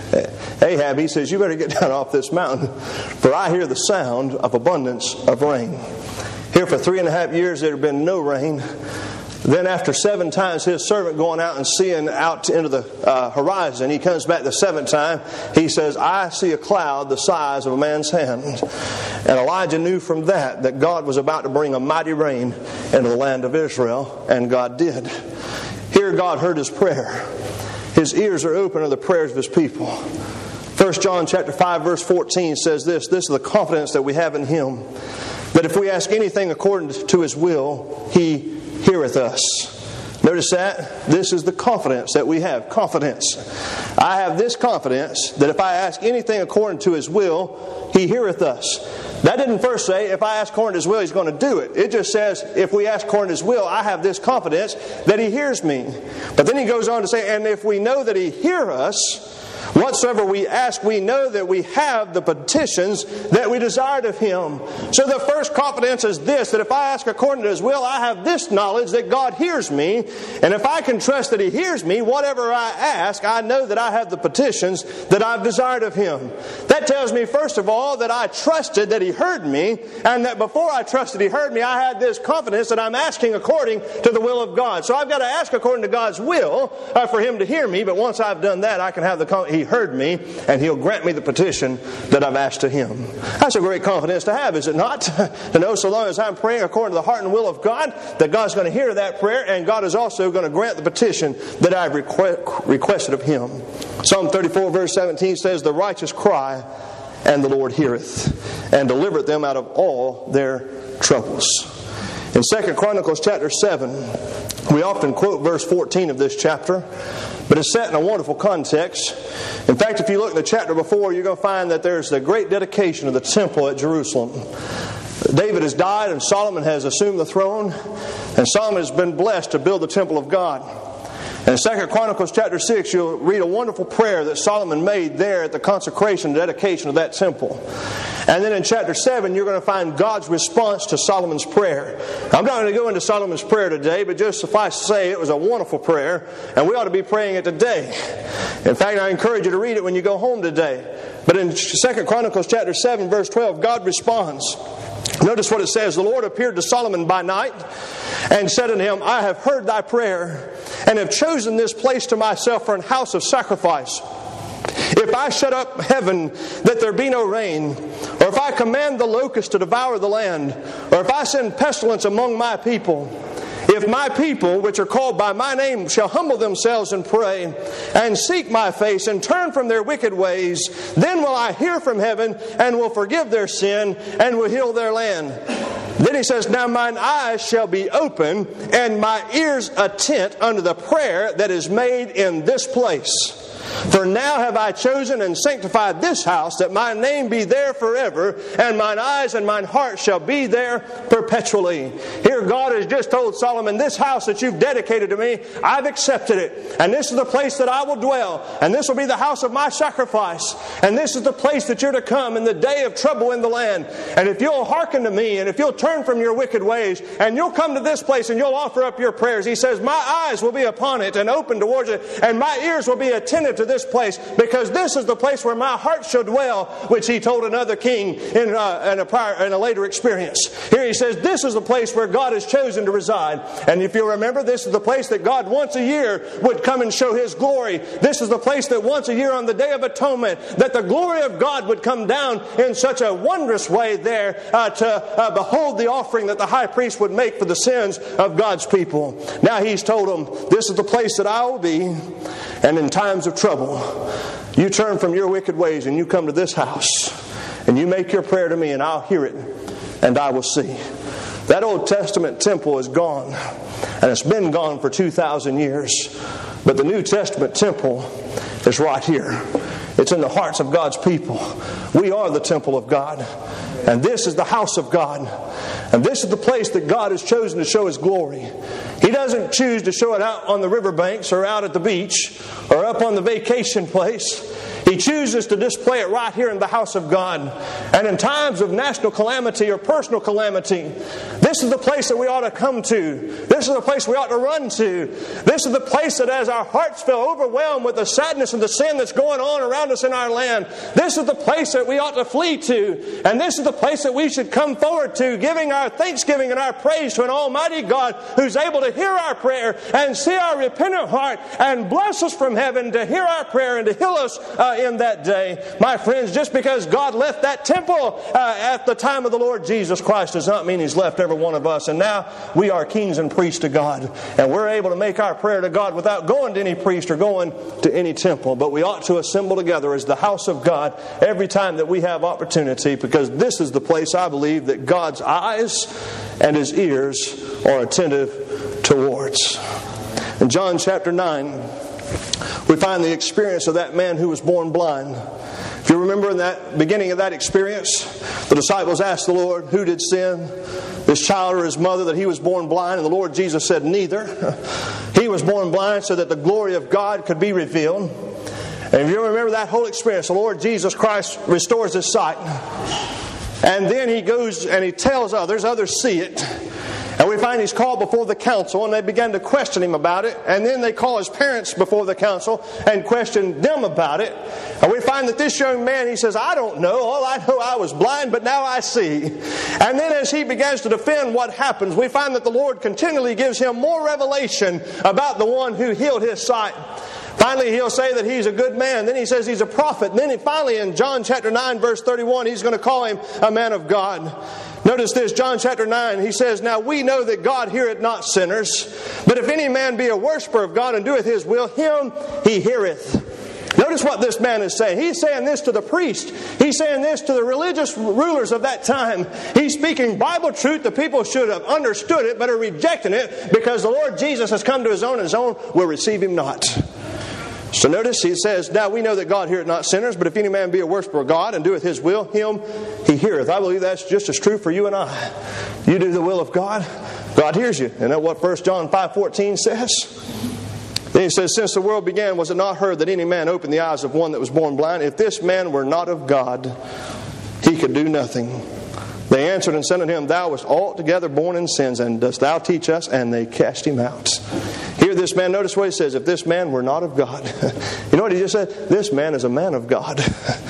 Ahab, he says, you better get down off this mountain, for I hear the sound of abundance of rain. Here for three and a half years there had been no rain. Then after seven times his servant going out and seeing out into the uh, horizon, he comes back the seventh time. He says, I see a cloud the size of a man's hand. And Elijah knew from that that God was about to bring a mighty rain into the land of Israel. And God did. Here God heard his prayer. His ears are open to the prayers of his people. First John chapter five verse fourteen says this. This is the confidence that we have in him. That if we ask anything according to his will, he heareth us. Notice that? This is the confidence that we have. Confidence. I have this confidence that if I ask anything according to his will, he heareth us. That didn't first say, if I ask according to his will, he's going to do it. It just says, if we ask according to his will, I have this confidence that he hears me. But then he goes on to say, and if we know that he hears us, whatsoever we ask, we know that we have the petitions that we desired of him. So the first confidence is this, that if I ask according to his will, I have this knowledge that God hears me. And if I can trust that he hears me, whatever I ask, I know that I have the petitions that I've desired of him. That tells me, first of all, that I trusted that he heard me, and that before I trusted he heard me, I had this confidence that I'm asking according to the will of God. So I've got to ask according to God's will uh, for him to hear me, but once I've done that, I can have the confidence. He heard me, and he'll grant me the petition that I've asked to him. That's a great confidence to have, is it not? To know so long as I'm praying according to the heart and will of God, that God's going to hear that prayer, and God is also going to grant the petition that I've requ- requested of him. Psalm thirty-four verse seventeen says, the righteous cry, and the Lord heareth, and delivereth them out of all their troubles. In Second Chronicles chapter seven, we often quote verse fourteen of this chapter, but it's set in a wonderful context. In fact, if you look in the chapter before, you're going to find that there's the great dedication of the temple at Jerusalem. David has died and Solomon has assumed the throne, and Solomon has been blessed to build the temple of God. In Second Chronicles chapter six, you'll read a wonderful prayer that Solomon made there at the consecration and dedication of that temple. And then in chapter seven, you're going to find God's response to Solomon's prayer. I'm not going to go into Solomon's prayer today, but just suffice to say it was a wonderful prayer, and we ought to be praying it today. In fact, I encourage you to read it when you go home today. But in Second Chronicles chapter seven, verse twelve, God responds. Notice what it says. The Lord appeared to Solomon by night and said unto him, I have heard thy prayer and have chosen this place to myself for an house of sacrifice. If I shut up heaven that there be no rain, or if I command the locust to devour the land, or if I send pestilence among my people, if my people, which are called by my name, shall humble themselves and pray, and seek my face, and turn from their wicked ways, then will I hear from heaven, and will forgive their sin, and will heal their land. Then he says, now mine eyes shall be open, and my ears attent unto the prayer that is made in this place. For now have I chosen and sanctified this house, that my name be there forever, and mine eyes and mine heart shall be there perpetually. Here God has just told Solomon, this house that you've dedicated to me, I've accepted it. And this is the place that I will dwell. And this will be the house of my sacrifice. And this is the place that you're to come in the day of trouble in the land. And if you'll hearken to me, and if you'll turn from your wicked ways, and you'll come to this place and you'll offer up your prayers, he says, my eyes will be upon it and open towards it, and my ears will be attentive to this place, because this is the place where my heart shall dwell, which he told another king in, uh, in, a prior, in a later experience. Here he says, this is the place where God has chosen to reside. And if you'll remember, this is the place that God once a year would come and show His glory. This is the place that once a year on the Day of Atonement, that the glory of God would come down in such a wondrous way there uh, to uh, behold the offering that the high priest would make for the sins of God's people. Now He's told them, this is the place that I will be, and in times of trouble, you turn from your wicked ways and you come to this house and you make your prayer to me, and I'll hear it and I will see. That Old Testament temple is gone, and it's been gone for two thousand years. But the New Testament temple is right here. It's in the hearts of God's people. We are the temple of God, and this is the house of God. And this is the place that God has chosen to show His glory. He doesn't choose to show it out on the riverbanks or out at the beach or up on the vacation place. He chooses to display it right here in the house of God. And in times of national calamity or personal calamity, this is the place that we ought to come to. This is the place we ought to run to. This is the place that as our hearts feel overwhelmed with the sadness and the sin that's going on around us in our land, this is the place that we ought to flee to. And this is the place that we should come forward to, giving our thanksgiving and our praise to an Almighty God who's able to hear our prayer and see our repentant heart and bless us from heaven to hear our prayer and to heal us uh, in that day. My friends, just because God left that temple uh, at the time of the Lord Jesus Christ does not mean He's left every one of us. And now we are kings and priests to God, and we're able to make our prayer to God without going to any priest or going to any temple. But we ought to assemble together as the house of God every time that we have opportunity, because this is the place, I believe, that God's eyes and His ears are attentive towards. In John chapter nine, we find the experience of that man who was born blind. If you remember in that beginning of that experience, the disciples asked the Lord, who did sin, this child or his mother, that he was born blind? And the Lord Jesus said, neither. He was born blind so that the glory of God could be revealed. And if you remember that whole experience, the Lord Jesus Christ restores his sight. And then He goes and He tells others, others see it. And we find he's called before the council, and they began to question him about it. And then they call his parents before the council and question them about it. And we find that this young man, he says, I don't know. All I know, I was blind, but now I see. And then as he begins to defend what happens, we find that the Lord continually gives him more revelation about the one who healed his sight. Finally, he'll say that he's a good man. Then he says he's a prophet. And then he finally, in John chapter nine, verse thirty-one, he's going to call him a man of God. Notice this, John chapter nine, he says, now we know that God heareth not sinners, but if any man be a worshiper of God and doeth His will, him He heareth. Notice what this man is saying. He's saying this to the priest. He's saying this to the religious rulers of that time. He's speaking Bible truth. The people should have understood it, but are rejecting it because the Lord Jesus has come to His own, and His own will receive Him not. So notice he says, now we know that God heareth not sinners, but if any man be a worshiper of God and doeth His will, him He heareth. I believe that's just as true for you and I. You do the will of God, God hears you. Isn't that what First John five fourteen says? Then he says, since the world began, was it not heard that any man opened the eyes of one that was born blind? If this man were not of God, he could do nothing. They answered and said unto him, thou wast altogether born in sins, and dost thou teach us? And they cast him out. Here this man, notice what he says, if this man were not of God. You know what he just said? This man is a man of God.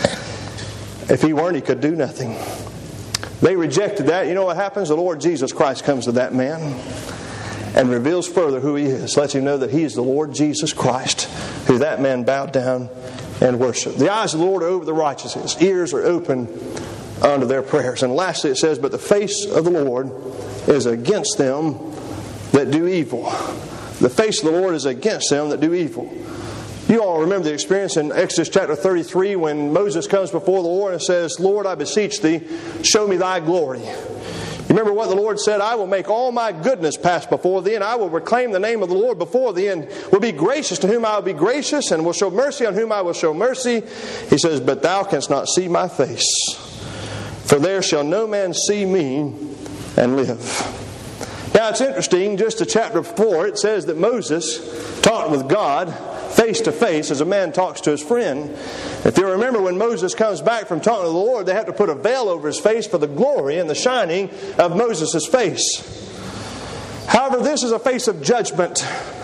If he weren't, he could do nothing. They rejected that. You know what happens? The Lord Jesus Christ comes to that man and reveals further who He is. Lets him know that He is the Lord Jesus Christ, who that man bowed down and worshiped. The eyes of the Lord are over the righteous. His ears are open unto their prayers. And lastly it says, but the face of the Lord is against them that do evil. The face of the Lord is against them that do evil. You all remember the experience in Exodus chapter thirty-three when Moses comes before the Lord and says, Lord, I beseech Thee, show me Thy glory. You remember what the Lord said? I will make all my goodness pass before Thee, and I will proclaim the name of the Lord before Thee, and will be gracious to whom I will be gracious, and will show mercy on whom I will show mercy. He says, but Thou canst not see my face. For there shall no man see me and live. Now it's interesting, just to chapter four, it says that Moses talked with God face to face as a man talks to his friend. If you remember, when Moses comes back from talking to the Lord, they have to put a veil over his face for the glory and the shining of Moses' face. However, this is a face of judgment.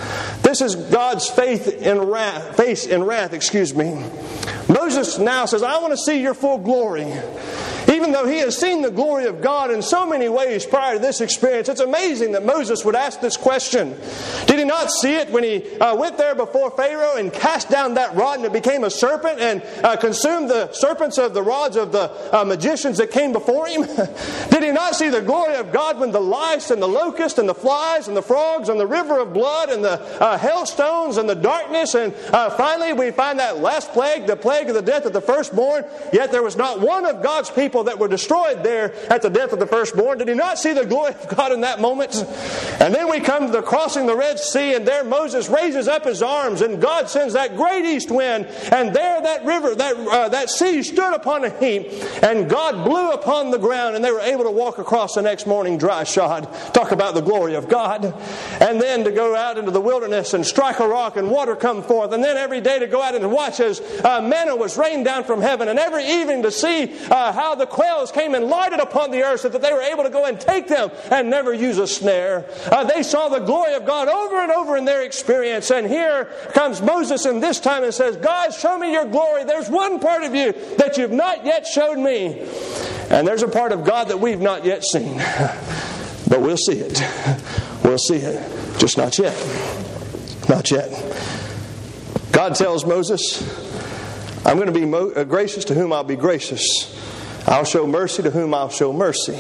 This is God's faith in wrath, face in wrath, excuse me. Moses now says, I want to see your full glory. Even though he has seen the glory of God in so many ways prior to this experience, it's amazing that Moses would ask this question. Did he not see it when he uh, went there before Pharaoh and cast down that rod and it became a serpent and uh, consumed the serpents of the rods of the uh, magicians that came before him? Did he not see the glory of God when the lice and the locust and the flies and the frogs and the river of blood and the uh, hailstones and the darkness, and uh, finally we find that last plague, the plague of the death of the firstborn, yet there was not one of God's people that were destroyed there at the death of the firstborn? Did he not see the glory of God in that moment? And then we come to the crossing the Red Sea, and there Moses raises up his arms, and God sends that great east wind, and there that river, that uh, that sea stood upon a heap, and God blew upon the ground, and they were able to walk across the next morning dry shod. Talk about the glory of God. And then to go out into the wilderness and strike a rock and water come forth, and then every day to go out and watch as uh, manna was rained down from heaven, and every evening to see uh, how the quails came and lighted upon the earth so that they were able to go and take them and never use a snare. Uh, they saw the glory of God over and over in their experience. And here comes Moses in this time and says, God, show me your glory. There's one part of you that you've not yet showed me. And there's a part of God that we've not yet seen. But we'll see it. We'll see it. Just not yet. Not yet. God tells Moses, I'm going to be mo- gracious to whom I'll be gracious. I'll show mercy to whom I'll show mercy.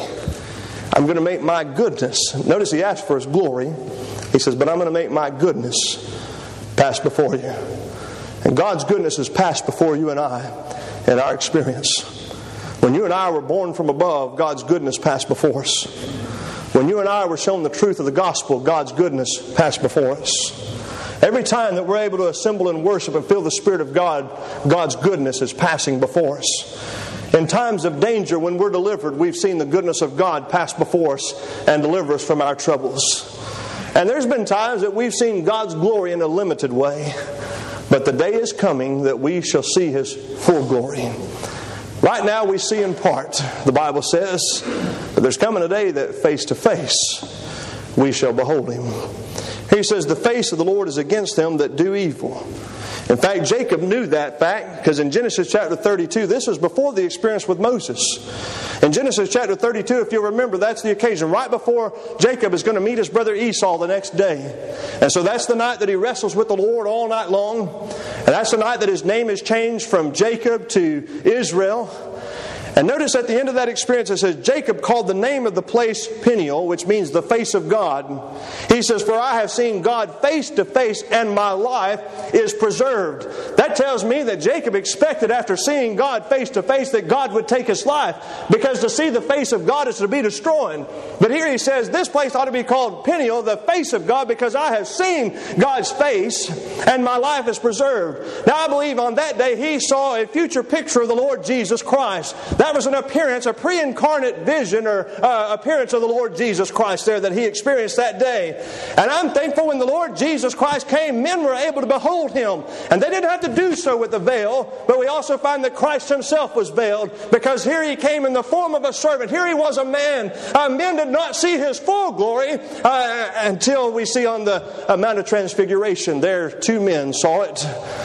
I'm going to make my goodness. Notice he asked for his glory. He says, but I'm going to make my goodness pass before you. And God's goodness has passed before you and I in our experience. When you and I were born from above, God's goodness passed before us. When you and I were shown the truth of the gospel, God's goodness passed before us. Every time that we're able to assemble and worship and feel the Spirit of God, God's goodness is passing before us. In times of danger, when we're delivered, we've seen the goodness of God pass before us and deliver us from our troubles. And there's been times that we've seen God's glory in a limited way. But the day is coming that we shall see His full glory. Right now we see in part, the Bible says, but there's coming a day that face to face we shall behold Him. He says, the face of the Lord is against them that do evil. In fact, Jacob knew that fact, because in Genesis chapter thirty-two, this was before the experience with Moses. In Genesis chapter thirty-two, if you'll remember, that's the occasion right before Jacob is going to meet his brother Esau the next day. And so that's the night that he wrestles with the Lord all night long. And that's the night that his name is changed from Jacob to Israel. And notice at the end of that experience it says, Jacob called the name of the place Peniel, which means the face of God. He says, for I have seen God face to face, and my life is preserved. That tells me that Jacob expected, after seeing God face to face, that God would take his life. Because to see the face of God is to be destroyed. But here he says, this place ought to be called Peniel, the face of God, because I have seen God's face, and my life is preserved. Now I believe on that day he saw a future picture of the Lord Jesus Christ. That was an appearance, a pre-incarnate vision or uh, appearance of the Lord Jesus Christ there that he experienced that day. And I'm thankful when the Lord Jesus Christ came, men were able to behold Him. And they didn't have to do so with the veil, but we also find that Christ Himself was veiled, because here He came in the form of a servant. Here He was a man. Uh, men did not see His full glory uh, until we see on the uh, Mount of Transfiguration. There two men saw it.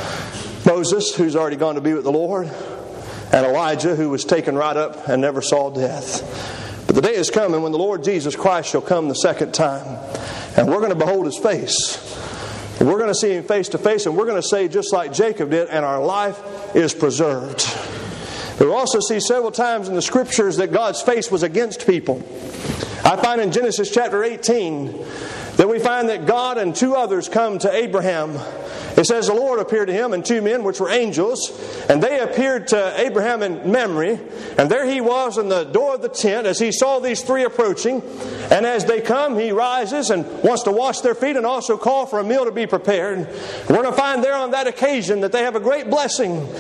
Moses, who's already gone to be with the Lord, and Elijah, who was taken right up and never saw death. But the day is coming when the Lord Jesus Christ shall come the second time. And we're going to behold His face. And we're going to see Him face to face. And we're going to say just like Jacob did, and our life is preserved. We'll also see several times in the Scriptures that God's face was against people. I find in Genesis chapter eighteen that we find that God and two others come to Abraham. It says the Lord appeared to him and two men which were angels, and they appeared to Abraham in memory. And there he was in the door of the tent as he saw these three approaching. And as they come, he rises and wants to wash their feet and also call for a meal to be prepared. We're going to find there on that occasion that they have a great blessing. Here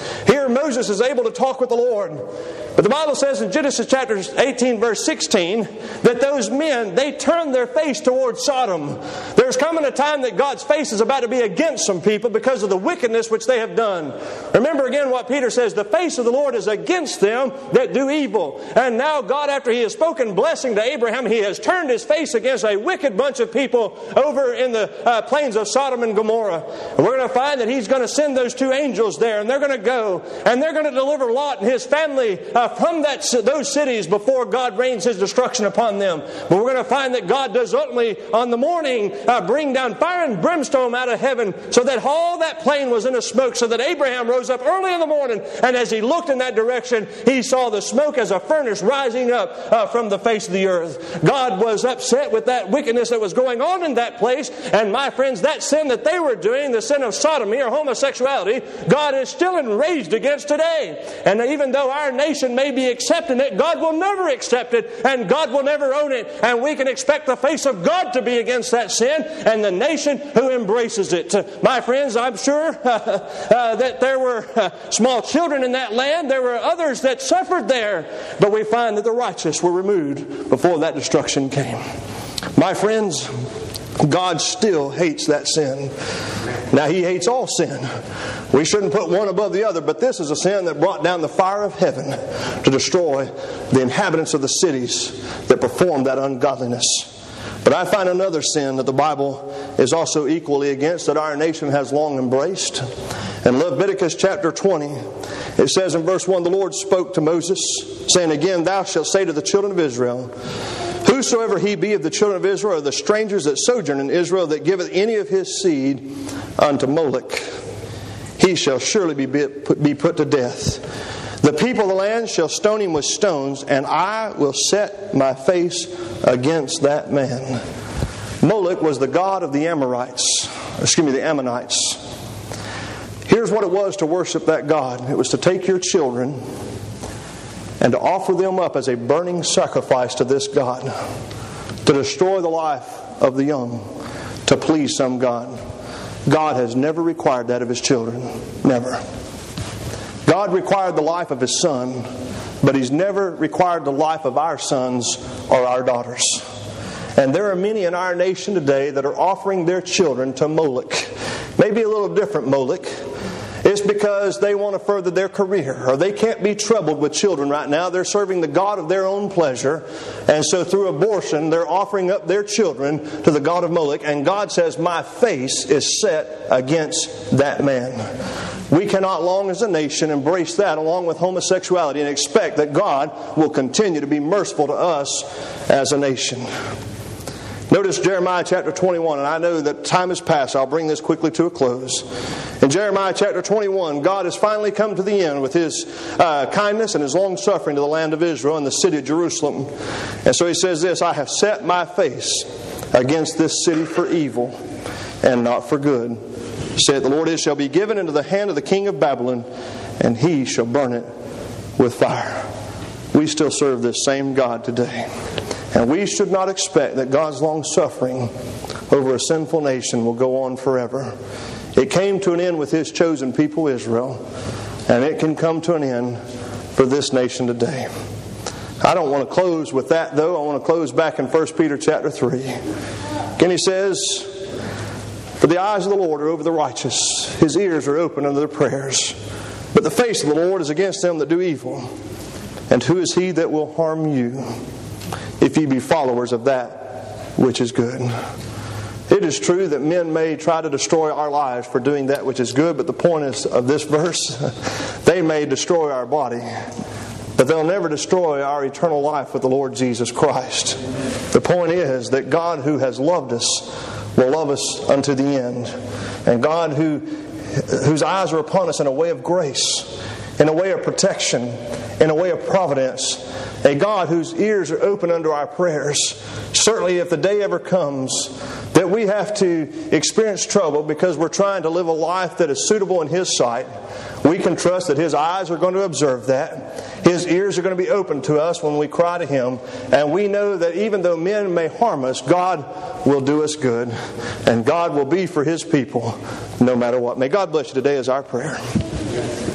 Moses is able to talk with the Lord. But the Bible says in Genesis chapter eighteen, verse sixteen, that those men, they turned their face towards Sodom. There's coming a time that God's face is about to be against some people because of the wickedness which they have done. Remember again what Peter says, the face of the Lord is against them that do evil. And now God, after He has spoken blessing to Abraham, He has turned His face against a wicked bunch of people over in the uh, plains of Sodom and Gomorrah. And we're going to find that He's going to send those two angels there, and they're going to go, and they're going to deliver Lot and his family uh, from that those cities before God rains His destruction upon them. But we're going to find that God does ultimately on the morning uh, bring down fire and brimstone out of heaven, so that all that plain was in a smoke, so that Abraham rose up early in the morning, and as he looked in that direction, he saw the smoke as a furnace rising up uh, from the face of the earth. God was upset with that wickedness that was going on in that place, and my friends, that sin that they were doing, the sin of sodomy or homosexuality, God is still enraged against today. And even though our nation may be accepting it, God will never accept it, and God will never own it, and we can expect the face of God to be against that sin and the nation who embraces it. My friends, I'm sure uh, uh, that there were uh, small children in that land. There were others that suffered there, but we find that the righteous were removed before that destruction came. My friends, God still hates that sin. Now, He hates all sin. We shouldn't put one above the other, but this is a sin that brought down the fire of heaven to destroy the inhabitants of the cities that performed that ungodliness. But I find another sin that the Bible is also equally against, that our nation has long embraced. In Leviticus chapter twenty, it says in verse one, the Lord spoke to Moses, saying, Again, thou shalt say to the children of Israel, Whosoever he be of the children of Israel, or the strangers that sojourn in Israel, that giveth any of his seed unto Moloch, he shall surely be be put to death. The people of the land shall stone him with stones, and I will set my face against that man. Moloch was the god of the Amorites, excuse me, the Ammonites. Here's what it was to worship that god. It was to take your children and to offer them up as a burning sacrifice to this god, to destroy the life of the young, to please some god. God has never required that of His children. Never. God required the life of His Son, but He's never required the life of our sons or our daughters. And there are many in our nation today that are offering their children to Moloch. Maybe a little different Moloch. It's because they want to further their career, or they can't be troubled with children right now. They're serving the god of their own pleasure. And so through abortion, they're offering up their children to the god of Moloch. And God says, my face is set against that man. We cannot long as a nation embrace that along with homosexuality and expect that God will continue to be merciful to us as a nation. Notice Jeremiah chapter twenty-one, and I know that time has passed. I'll bring this quickly to a close. In Jeremiah chapter twenty-one, God has finally come to the end with His uh, kindness and His long suffering to the land of Israel and the city of Jerusalem. And so He says this, I have set my face against this city for evil and not for good. Saith the Lord, it shall be given into the hand of the king of Babylon, and he shall burn it with fire. We still serve this same God today. And we should not expect that God's long suffering over a sinful nation will go on forever. It came to an end with His chosen people, Israel, and it can come to an end for this nation today. I don't want to close with that, though. I want to close back in First Peter chapter three. Again, he says, For the eyes of the Lord are over the righteous, His ears are open unto their prayers. But the face of the Lord is against them that do evil. And who is He that will harm you, if ye be followers of that which is good? It is true that men may try to destroy our lives for doing that which is good, but the point is of this verse, they may destroy our body, but they'll never destroy our eternal life with the Lord Jesus Christ. The point is that God who has loved us will love us unto the end. And God who whose eyes are upon us in a way of grace, in a way of protection, in a way of providence, a God whose ears are open unto our prayers. Certainly if the day ever comes that we have to experience trouble because we're trying to live a life that is suitable in His sight, we can trust that His eyes are going to observe that. His ears are going to be open to us when we cry to Him. And we know that even though men may harm us, God will do us good. And God will be for His people no matter what. May God bless you today is our prayer.